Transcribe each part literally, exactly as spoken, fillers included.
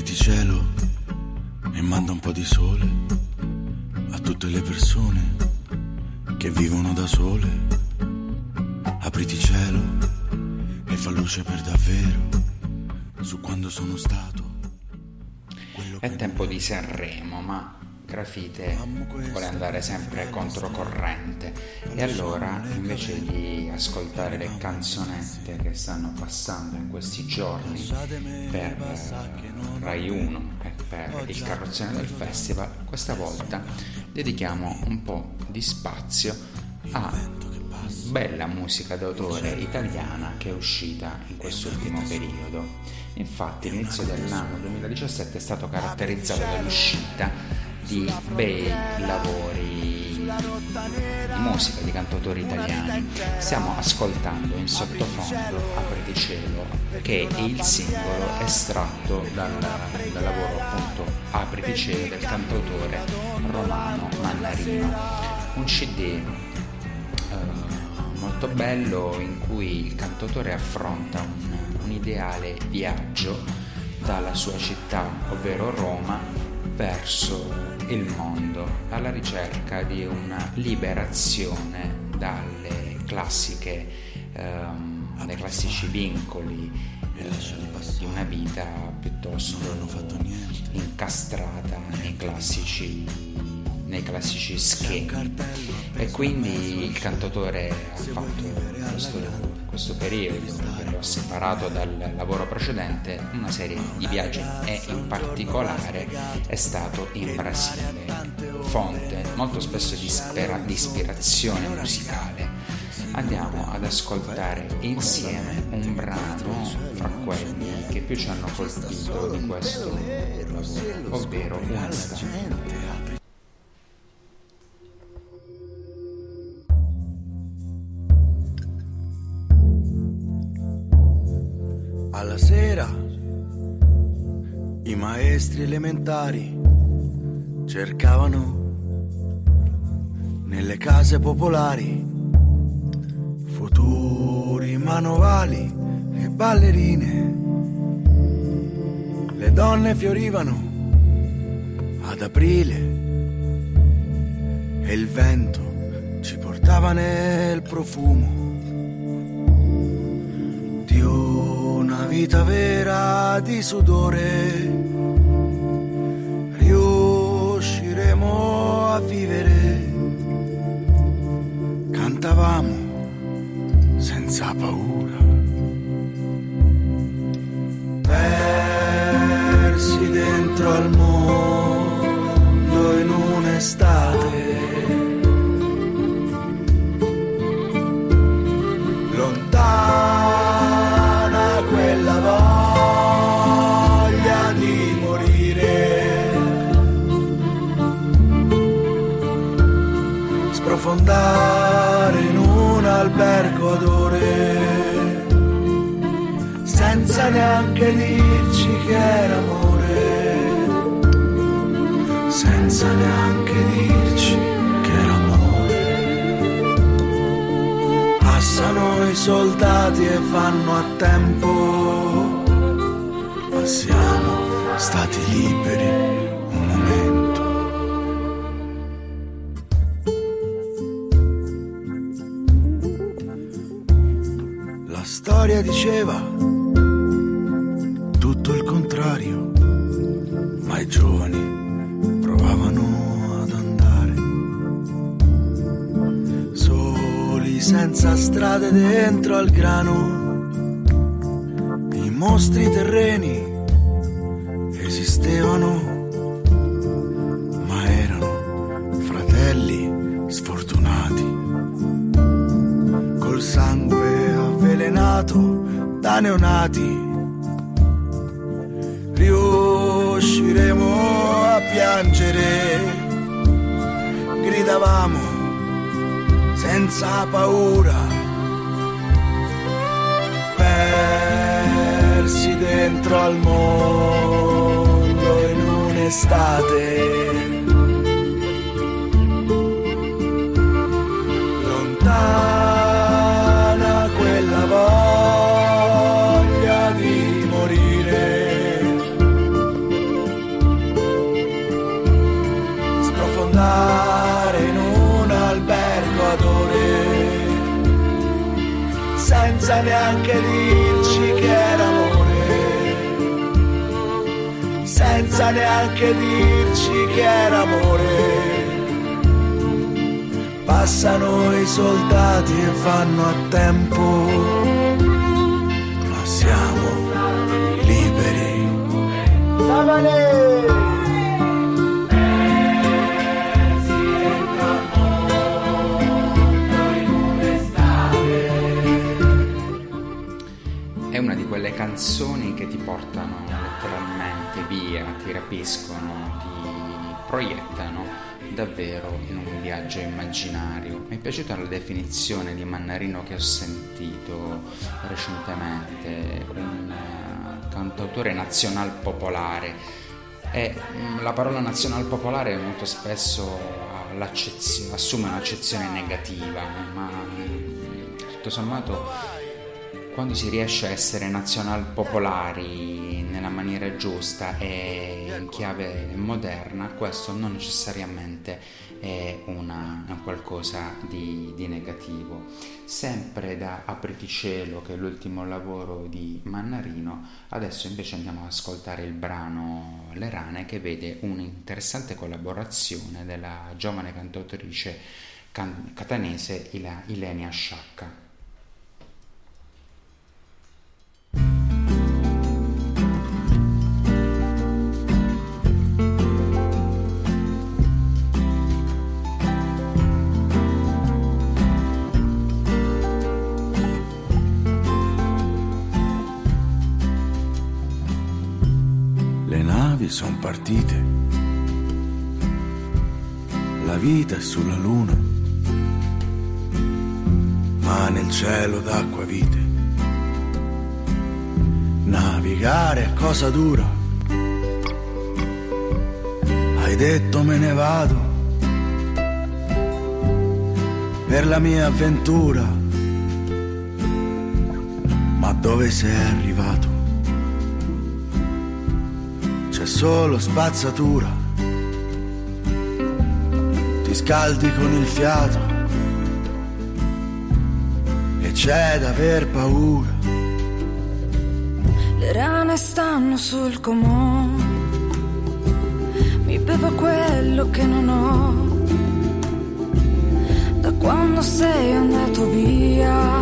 Apriti cielo e manda un po' di sole a tutte le persone che vivono da sole. Apriti cielo e fa luce per davvero su quando sono stato. È tempo di Sanremo, ma Grafite vuole andare sempre controcorrente e allora, invece di ascoltare le canzonette che stanno passando in questi giorni per Rai uno e per il carrozzone del festival, questa volta dedichiamo un po' di spazio a bella musica d'autore italiana che è uscita in quest'ultimo periodo. Infatti l'inizio dell'anno duemiladiciassette è stato caratterizzato dall'uscita di bei lavori di musica di cantautori italiani. Stiamo ascoltando in sottofondo Apriti cielo, che è il singolo estratto dal, dal lavoro appunto Apriti cielo del cantautore Romano Mannarino, un C D eh, molto bello in cui il cantautore affronta un un ideale viaggio dalla sua città, ovvero Roma, verso il mondo, alla ricerca di una liberazione dalle classiche, ehm, dai classici vincoli eh, di una vita piuttosto incastrata nei classici nei classici schemi. E quindi il cantautore ha fatto questo, questo periodo che lo ha separato dal lavoro precedente una serie di viaggi e in particolare è stato in Brasile, fonte molto spesso di, spera, di ispirazione musicale. Andiamo ad ascoltare insieme un brano fra quelli che più ci hanno colpito di questo lavoro, ovvero Una estate. Alla sera i maestri elementari cercavano nelle case popolari futuri manovali e ballerine. Le donne fiorivano ad aprile e il vento ci portava nel profumo di una vita vera di sudore. Riusciremo a vivere, cantavamo senza paura, persi dentro al mondo in un'estate. Lontana quella voglia di morire, sprofondare in un albergo ad ore, senza neanche dirci che era amore, senza neanche dirci che era amore. Passano i soldati e vanno a tempo, ma siamo stati liberi un momento. La storia diceva tutto il contrario, ma i giovani provavano ad andare soli, senza strade, dentro al grano. I mostri terreni esistevano, ma erano fratelli sfortunati, col sangue avvelenato da neonati. Riusciremo a piangere, gridavamo senza paura, persi dentro al mondo in un'estate. Lontana quella voglia di morire, andare in un albergo ad ore, senza neanche dirci che era amore, senza neanche dirci che era amore. Passano i soldati e vanno a tempo, ma siamo liberi. Savane! È una di quelle canzoni che ti portano letteralmente via, ti rapiscono, ti proiettano davvero in un viaggio immaginario. Mi è piaciuta la definizione di Mannarino che ho sentito recentemente, un cantautore nazional popolare, e la parola nazional popolare molto spesso assume un'accezione negativa, ma tutto sommato quando si riesce a essere nazional popolari nella maniera giusta e in chiave moderna, questo non necessariamente è una, un qualcosa di, di negativo. Sempre da Apriti cielo, che è l'ultimo lavoro di Mannarino, adesso invece andiamo ad ascoltare il brano Le rane, che vede un'interessante collaborazione della giovane cantautrice can- catanese Ilenia Sciacca. Son partite, la vita è sulla luna, ma nel cielo d'acqua vite. Navigare è cosa dura, hai detto me ne vado per la mia avventura, ma dove sei arrivato? C'è solo spazzatura, ti scaldi con il fiato e c'è da aver paura. Le rane stanno sul comò, mi bevo quello che non ho, da quando sei andato via,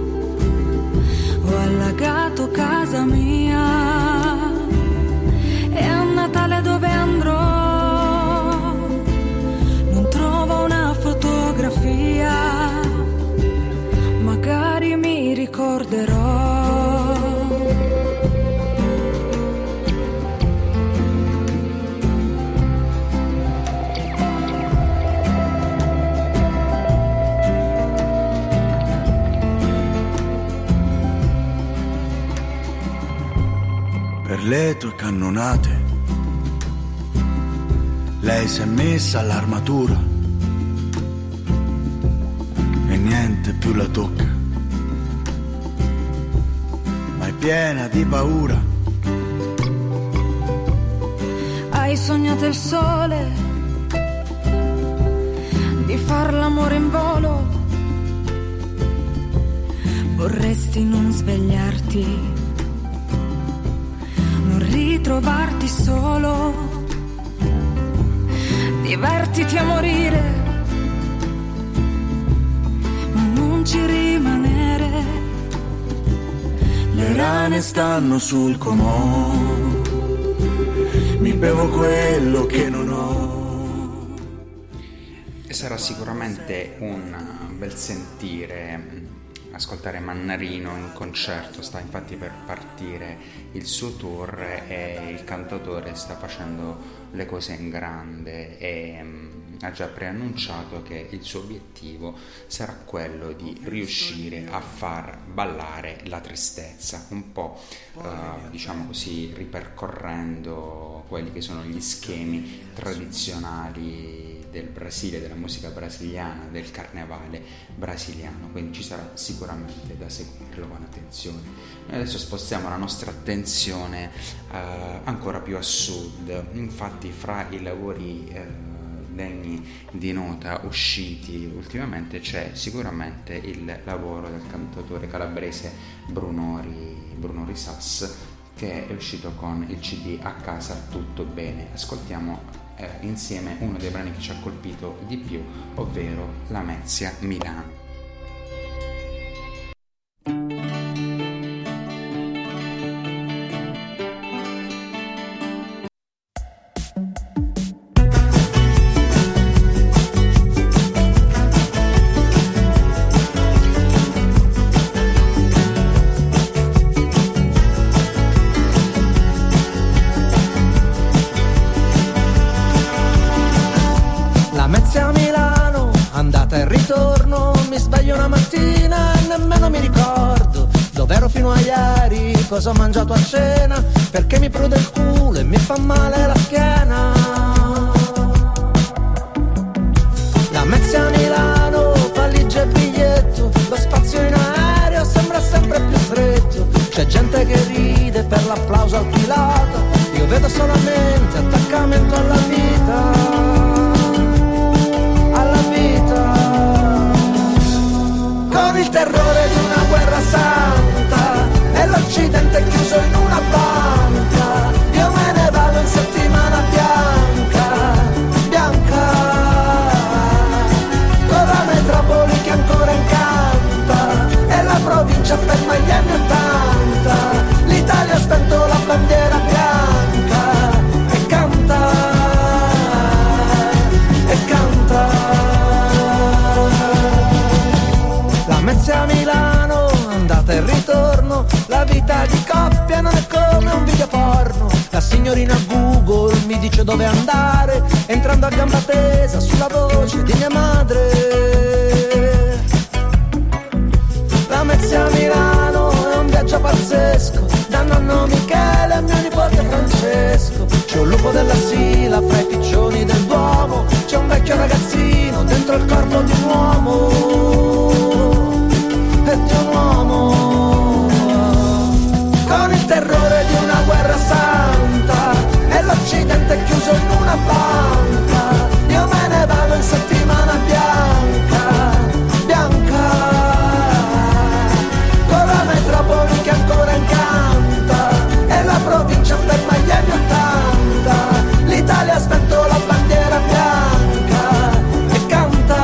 ho allagato casa mia. E a Natale dove andrò non trovo una fotografia, magari mi ricorderò. Per le tue cannonate lei si è messa all'armatura e niente più la tocca, ma è piena di paura. Hai sognato il sole, di far l'amore in volo, vorresti non svegliarti, ritrovarti solo, divertiti a morire, ma non ci rimanere. Le rane stanno sul comò, mi bevo quello che non ho. E sarà sicuramente un bel sentire ascoltare Mannarino in concerto. Sta infatti per partire il suo tour e il cantautore sta facendo le cose in grande e um, ha già preannunciato che il suo obiettivo sarà quello di riuscire a far ballare la tristezza, un po' uh, diciamo così ripercorrendo quelli che sono gli schemi tradizionali del Brasile, della musica brasiliana, del carnevale brasiliano, quindi ci sarà sicuramente da seguirlo con attenzione. Noi adesso spostiamo la nostra attenzione eh, ancora più a sud, infatti fra i lavori eh, degni di nota usciti ultimamente c'è sicuramente il lavoro del cantautore calabrese Brunori, Brunori Sass, che è uscito con il C D A casa tutto bene. Ascoltiamo eh, insieme uno dei brani che ci ha colpito di più, ovvero Lamezia Milano. Cosa ho mangiato a cena, perché mi prude il culo e mi fa male la schiena. Lamezia a Milano, valigia e biglietto, lo spazio in aereo sembra sempre più stretto. C'è gente che ride per l'applauso al pilota, io vedo solamente attaccamento alla vita, alla vita. Con il terrore di una guerra santa e l'Occidente è chiuso in una banca, io me ne vado in settimana bianca, bianca, con la metropoli che ancora incanta, e la provincia ferma agli anni ottanta, l'Italia ha spento la bandiera bianca, e canta, e canta. Lamezia a Milano, andata e ritorno, la vita di coppia non è come un video porno. La signorina Google mi dice dove andare, entrando a gamba tesa sulla voce di mia madre. Lamezia a Milano è un viaggio pazzesco, da nonno Michele a mio nipote Francesco. C'è un lupo della Sila fra i piccioni del Duomo, c'è un vecchio ragazzino dentro il corpo di un uomo, e di un uomo. Con il terrore di una guerra santa e l'Occidente è chiuso in una banca, io me ne vado in settimana bianca, bianca, con la metropoli che ancora incanta, e la provincia ferma agli anni ottanta, l'Italia ha spento la bandiera bianca, e canta,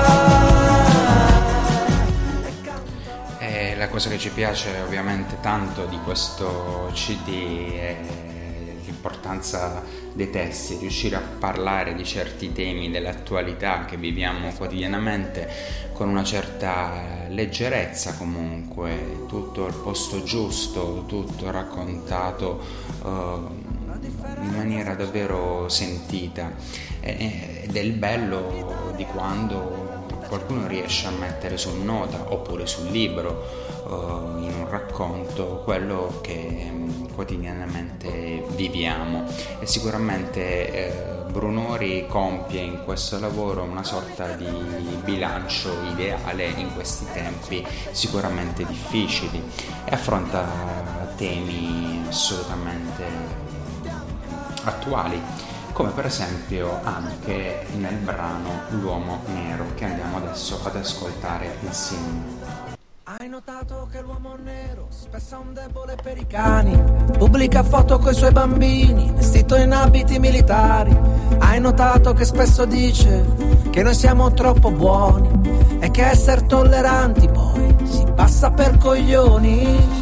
e canta. E la cosa che ci piace ovviamente tanto di questo C D è l'importanza dei testi, riuscire a parlare di certi temi dell'attualità che viviamo quotidianamente con una certa leggerezza, comunque tutto al posto giusto, tutto raccontato uh, in maniera davvero sentita, ed è il bello di quando qualcuno riesce a mettere su nota oppure sul libro, uh, in un racconto, quello che um, quotidianamente viviamo. E sicuramente eh, Brunori compie in questo lavoro una sorta di bilancio ideale in questi tempi sicuramente difficili, e affronta temi assolutamente attuali, come per esempio anche nel brano L'uomo nero, che andiamo adesso ad ascoltare insieme. Hai notato che l'uomo nero spesso è un debole per i cani, pubblica foto coi suoi bambini vestito in abiti militari. Hai notato che spesso dice che noi siamo troppo buoni e che essere tolleranti poi si passa per coglioni.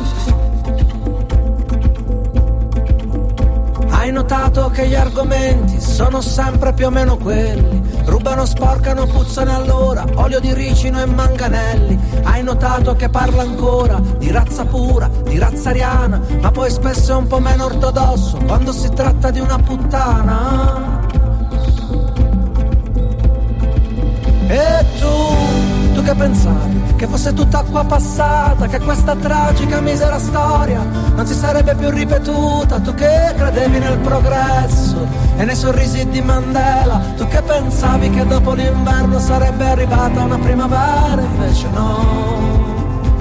Hai notato che gli argomenti sono sempre più o meno quelli, rubano, sporcano, puzzano allora, olio di ricino e manganelli. Hai notato che parla ancora di razza pura, di razza ariana, ma poi spesso è un po' meno ortodosso quando si tratta di una puttana. E tu, tu che pensavi che fosse tutta acqua passata, che questa tragica misera storia non si sarebbe più ripetuta? Tu che credevi nel progresso e nei sorrisi di Mandela, tu che pensavi che dopo l'inverno sarebbe arrivata una primavera, invece no,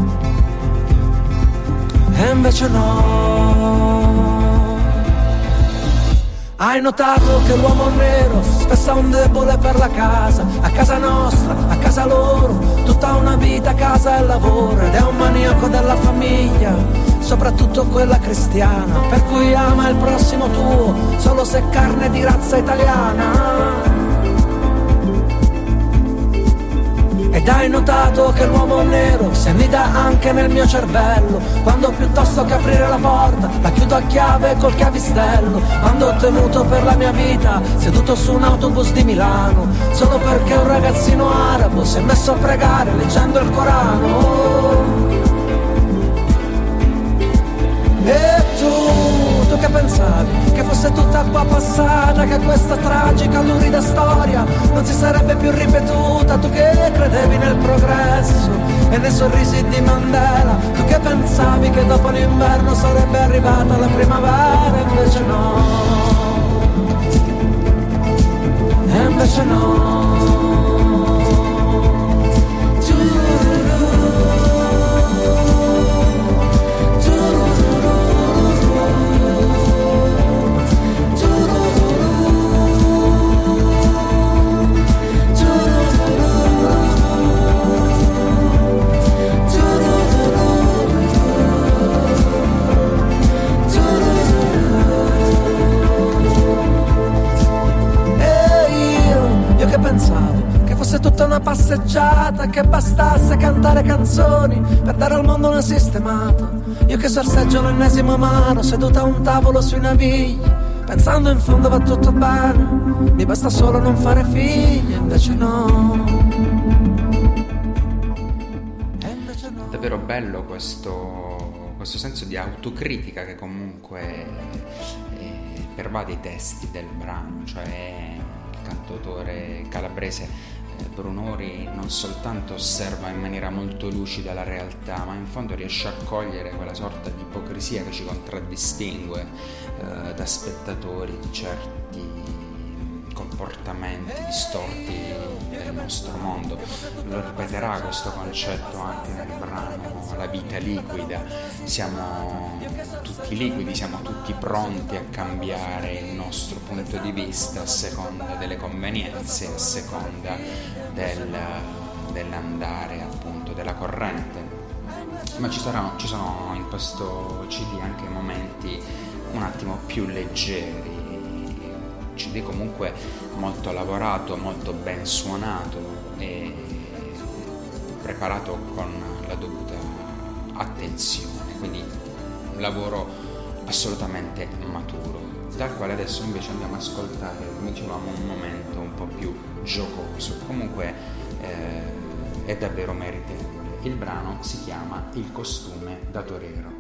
e invece no. Hai notato che l'uomo nero spesso un debole per la casa, a casa nostra, a casa loro, tutta una vita, casa e lavoro, ed è un maniaco della famiglia, soprattutto quella cristiana, per cui ama il prossimo tuo, solo se carne di razza italiana. Ed hai notato che l'uomo nero si annida anche nel mio cervello, quando piuttosto che aprire la porta la chiudo a chiave col chiavistello, quando ho tenuto per la mia vita seduto su un autobus di Milano, solo perché un ragazzino arabo si è messo a pregare leggendo il Corano. E tu, tu che pensavi che fosse tutta acqua passata, che questa tragica, lurida storia non si sarebbe più ripetuta, tu che credevi nel progresso e nei sorrisi di Mandela, tu che pensavi che dopo l'inverno sarebbe arrivata la primavera, invece no, e invece no. Pensavo che fosse tutta una passeggiata, che bastasse cantare canzoni per dare al mondo una sistemata. Io che sorseggio l'ennesimo amaro, seduta a un tavolo sui navigli, pensando in fondo va tutto bene, mi basta solo non fare figli, invece no. E invece no. Davvero bello questo, questo senso di autocritica che comunque eh, pervade i testi del brano, cioè cantautore calabrese eh, Brunori non soltanto osserva in maniera molto lucida la realtà, ma in fondo riesce a cogliere quella sorta di ipocrisia che ci contraddistingue eh, da spettatori di certi comportamenti distorti del nostro mondo. Lo ripeterà questo concetto anche nel brano La vita liquida. Siamo tutti liquidi, siamo tutti pronti a cambiare il nostro punto di vista a seconda delle convenienze, a seconda del, dell'andare appunto della corrente. Ma ci saranno, ci sono in questo C D anche momenti un attimo più leggeri, C D comunque molto lavorato, molto ben suonato e preparato con la dovuta attenzione, quindi un lavoro assolutamente maturo, dal quale adesso invece andiamo ad ascoltare, come dicevamo, un momento un po' più giocoso, comunque eh, è davvero meritevole. Il brano si chiama Il costume da torero.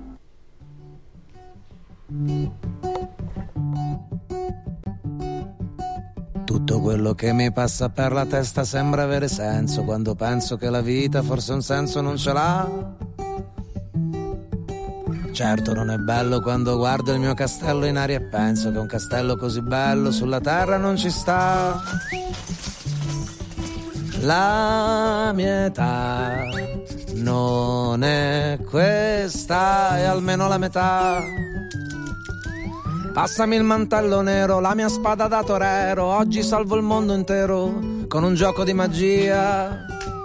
Tutto quello che mi passa per la testa sembra avere senso, quando penso che la vita forse un senso non ce l'ha. Certo non è bello quando guardo il mio castello in aria e penso che un castello così bello sulla terra non ci sta. La mia età non è questa, è almeno la metà. Passami il mantello nero, la mia spada da torero, oggi salvo il mondo intero con un gioco di magia.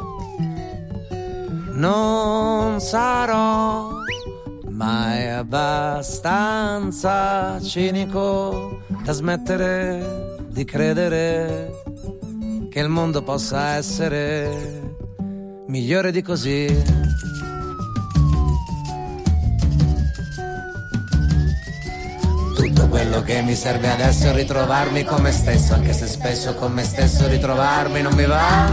Non sarò mai abbastanza cinico da smettere di credere che il mondo possa essere migliore di così. Quello che mi serve adesso è ritrovarmi con me stesso, anche se spesso con me stesso ritrovarmi non mi va.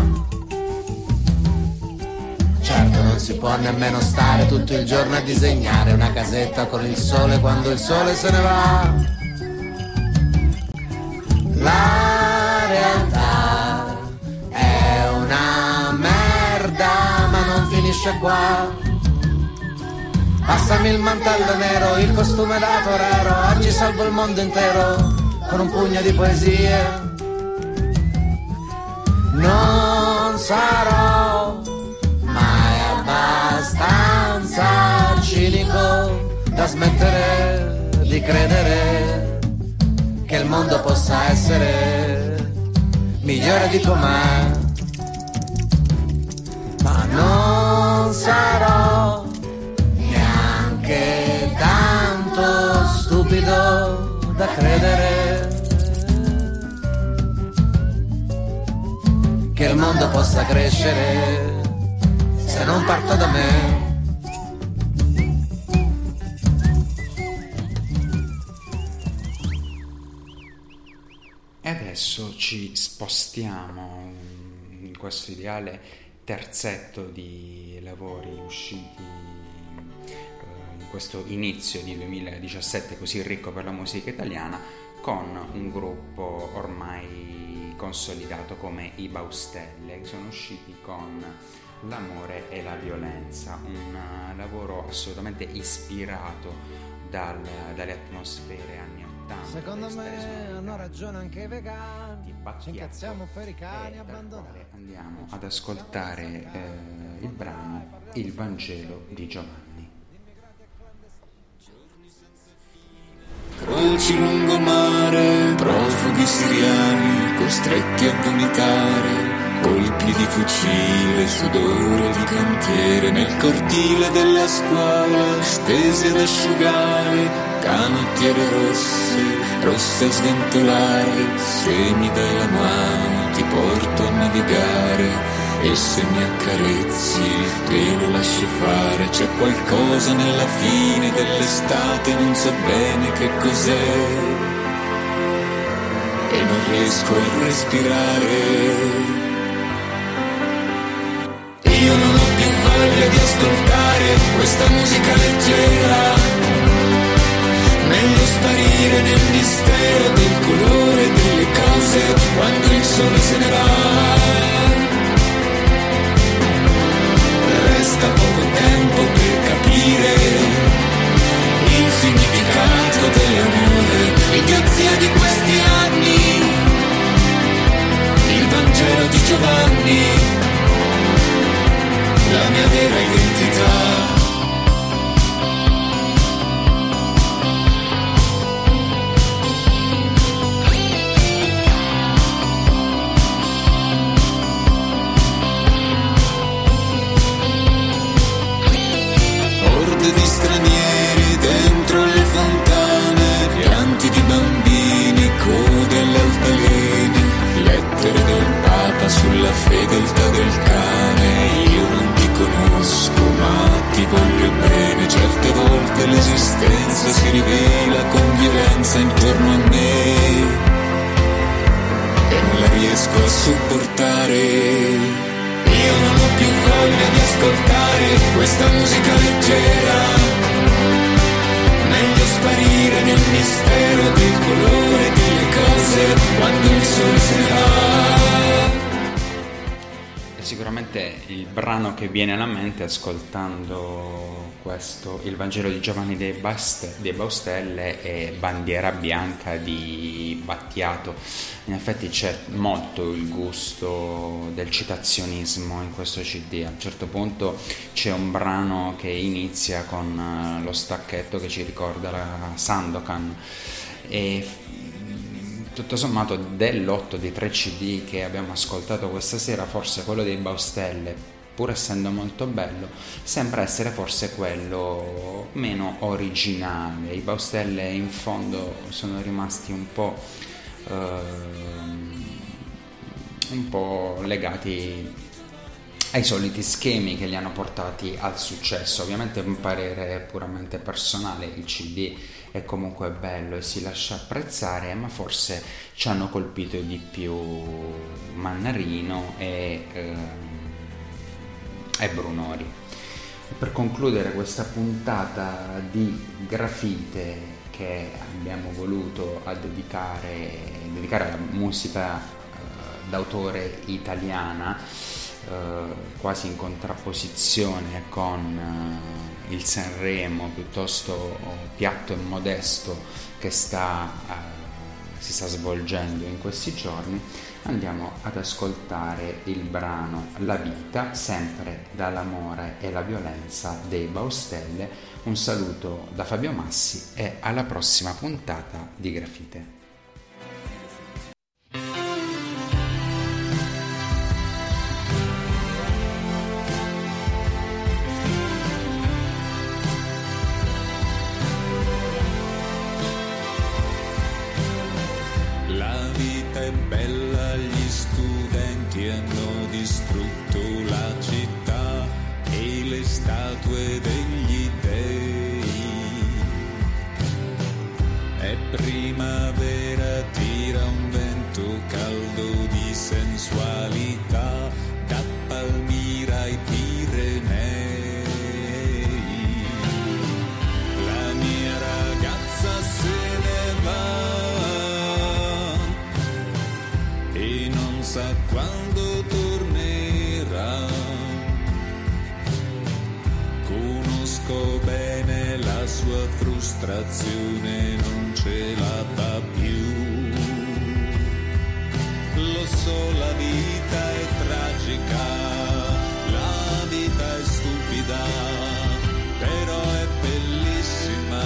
Certo non si può nemmeno stare tutto il giorno a disegnare una casetta con il sole quando il sole se ne va. La realtà è una merda, ma non finisce qua. Passami il mantello nero, il costume da torero, oggi salvo il mondo intero con un pugno di poesie. Non sarò mai abbastanza cinico da smettere di credere che il mondo possa essere migliore di tua madre. Ma non sarò neanche tanto stupido da credere che il mondo possa crescere se non parto da me. E adesso ci spostiamo in questo ideale terzetto di lavori usciti eh, in questo inizio di duemiladiciassette così ricco per la musica italiana, con un gruppo ormai consolidato come i Baustelle, che sono usciti con L'amore e la violenza, un lavoro assolutamente ispirato dal, dalle atmosfere anni ottanta. Secondo me hanno ragione anche i vegani, ci incazziamo per i cani abbandonati. Andiamo ad ascoltare eh, il brano Il Vangelo di Giovanni. Croci lungomare, profughi siriani costretti a vomitare, colpi di fucile, sudore di cantiere, nel cortile della scuola stese ad asciugare, canottiere rosse, rosse a sventolare, se mi dai la mano ti porto a navigare, e se mi accarezzi te lo lascio fare, c'è qualcosa nella fine dell'estate, non so bene che cos'è, e non riesco a respirare. Io non ho più voglia di ascoltare questa musica leggera, meglio sparire nel mistero del colore delle cose quando il sole se ne va. Resta poco tempo per capire il significato dell'amore, l'idiozia di questi anni, il Vangelo di Giovanni, la mia vera identità. Orde di stranieri dentro le fontane, pianti di bambini, code alle altalene, lettere del Papa sulla fedeltà del cane. Io non ti conosco ma ti voglio bene, certe volte l'esistenza si rivela con violenza intorno a me e non la riesco a sopportare. Io non ho più voglia di ascoltare questa musica leggera, meglio sparire nel mistero del colore delle cose quando il sole se ne va. Sicuramente il brano che viene alla mente ascoltando questo, il Vangelo di Giovanni dei, Bast- dei Baustelle, è Bandiera bianca di Battiato. In effetti c'è molto il gusto del citazionismo in questo C D. A un certo punto c'è un brano che inizia con lo stacchetto che ci ricorda la Sandokan, e tutto sommato dell'otto dei tre C D che abbiamo ascoltato questa sera, forse quello dei Baustelle, pur essendo molto bello, sembra essere forse quello meno originale. I Baustelle in fondo sono rimasti un po' ehm, un po' legati ai soliti schemi che li hanno portati al successo. Ovviamente è un parere puramente personale, il C D è comunque bello e si lascia apprezzare, ma forse ci hanno colpito di più Mannarino e, eh, e Brunori. E per concludere questa puntata di Grafite che abbiamo voluto a dedicare, dedicare alla musica eh, d'autore italiana, eh, quasi in contrapposizione con eh, il Sanremo piuttosto piatto e modesto che sta, eh, si sta svolgendo in questi giorni, andiamo ad ascoltare il brano La vita, sempre dall'amore e la violenza dei Baustelle. Un saluto da Fabio Massi e alla prossima puntata di Grafite. distrutto la città e le statue degli dei. È primavera, tira un vento caldo di sensualità da Palmira ai Pirenei. La mia ragazza se ne va e non sa quando tornerà. Conosco bene la sua frustrazione, non ce la fa più. Lo so, la vita è tragica, la vita è stupida, però è bellissima,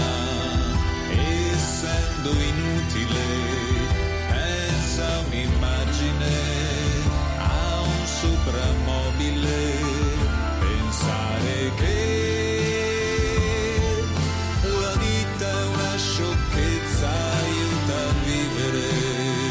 essendo inutile. Pensa a un'immagine, a un soprammobile, pensare che la vita è una sciocchezza, aiuta a vivere.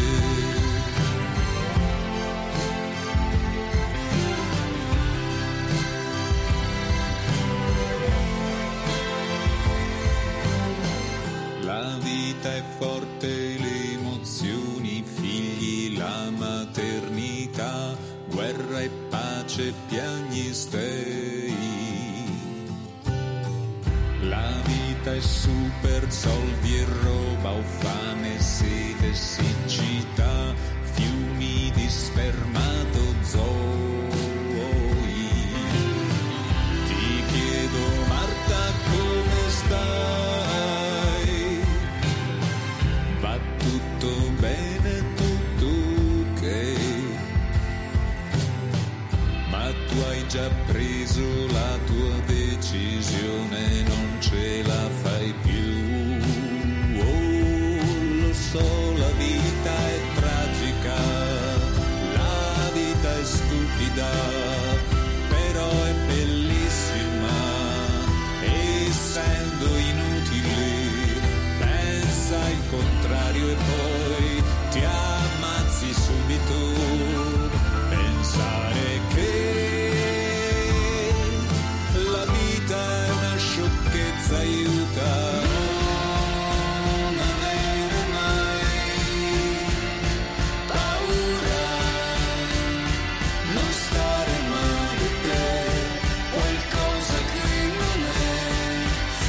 La vita è forte, le emozioni, i figli, la maternità, guerra e pace, piagni stei. La vita è super, soldi e roba, o fame, sete, siccità, fiumi di spermatozoi. Ti chiedo, Marta, come stai? Va tutto bene, tutto ok? Ma tu hai già preso la tua decisione, non ce la fai più. Oh, lo so, la vita è tragica, la vita è stupida, però è bellissima, essendo inutile. Pensa il contrario e poi ti ammazzi subito. Pensare che la vita è una sciocchezza, aiuta. Non avere mai paura, non stare male per qualcosa che non è,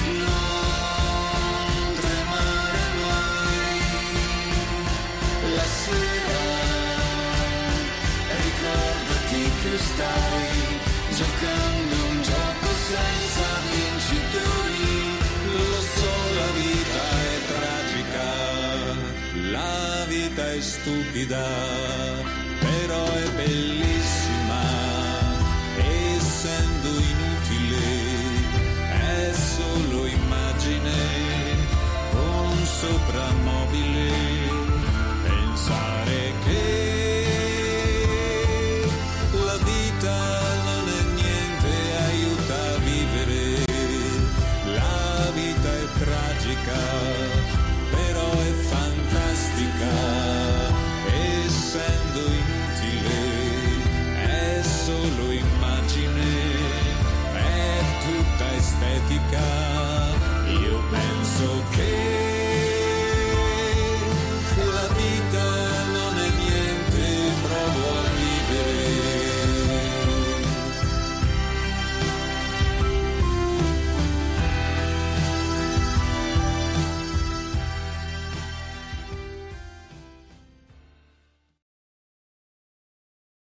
non tremare mai la sera. Ricordati che stai giocando un gioco senza vincitori. Lo so, la vita è tragica, la vita è stupida, però è bellissima, essendo inutile, è solo immagine, un soprammobile. Pensare che la vita